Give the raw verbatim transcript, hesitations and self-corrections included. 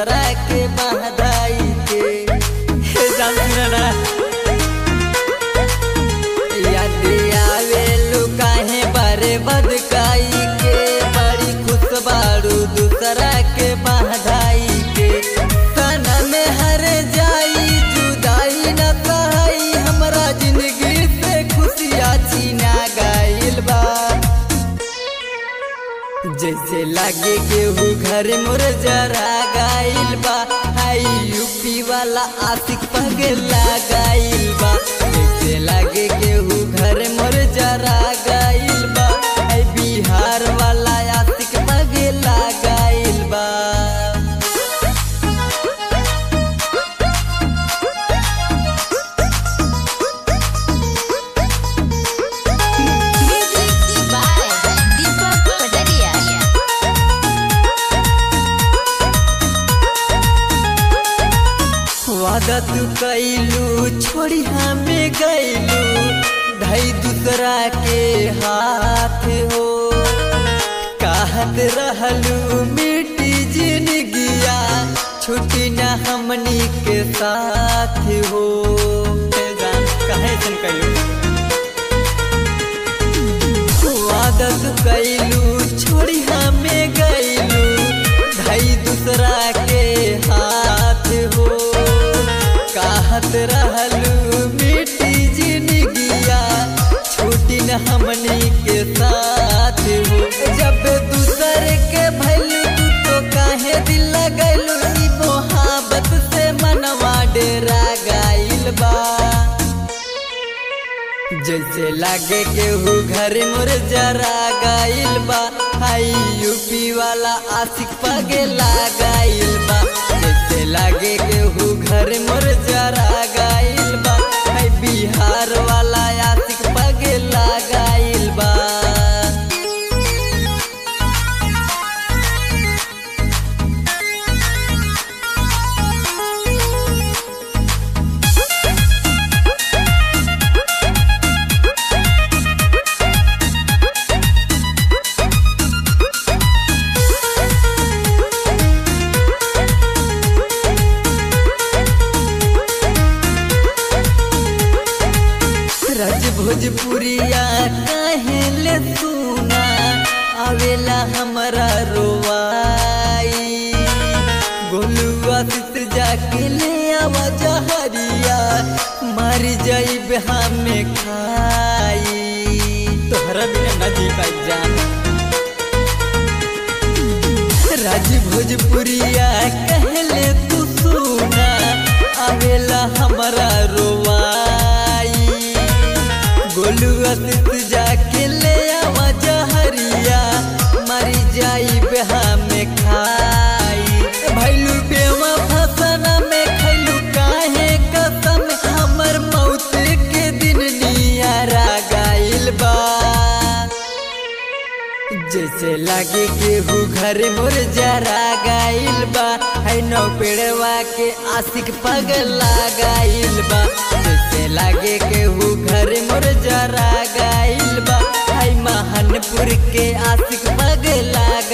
दूसरा के बधाई के हे जान सुना याद आवे लुकाहे बारे बदकाई के बड़ी खुश बारू दूसरा के बधाई के खाना में हर जाई जुदाई न सही हमरा जिंदगी से खुशियाँ छीना गइल बा जैसे लागे केहू घर मोर जरा गइल बा हाई यूपी वाला आशिक पगला गइल बा जैसे लागे केहू घर मोर जरा गइल बा हाई बिहार वाला आशिक पगला गइल बा। वादा तू कैलू छोड़ी हमें गैलू ढाई दूसरा के हाथ हो कहत रहलू मिट्टी जिंदगिया छुट्टी न हमनी के साथ हो कहे सुन कैलू वादा तू कैलू छोड़ी हमें गैलू ढाई दूसरा के हाथ हो कहत रहलू मिट्टी जिंदगिया छूटी न हमनी के साथ हो जब दूसर के भैलू तू तो काहे दिल लगैलू ई मोहब्बत से मनवा डेरा गइल बा जैसे लागे केहू घर मोर जरा गइल बा हाई यूपी वाला आशिक पगला गइल बा जैसे लागे केहू घर मोर जरा गइल बा हाई बिहार वाला आशिक पगला गइल बा। रज भोजपुरिया काहे ले सुना आवेला हमरा रोवाई गोलुआ सित जाके ले आवा जहरिया मर जाइब हमें खाई तोहरा बिना न जी पाई जान रज भोजपुरिया कहले तू सुना आवेला हमरा रोवाई गोलुआ सित जाके ले आवा जहरिया मरी जाइब हमें खाई भैलू बेवा फसना में खैलू काहे कसम हमर मौत के दिन नियारा गइल बा जैसे लागे केहू घर मोर जरा गइल बा है नौ पेड़वा के आशिक पगला गइल बा जैसे लागे केहू घर मोर जरा गइल बा है महानपुर के आशिक पगला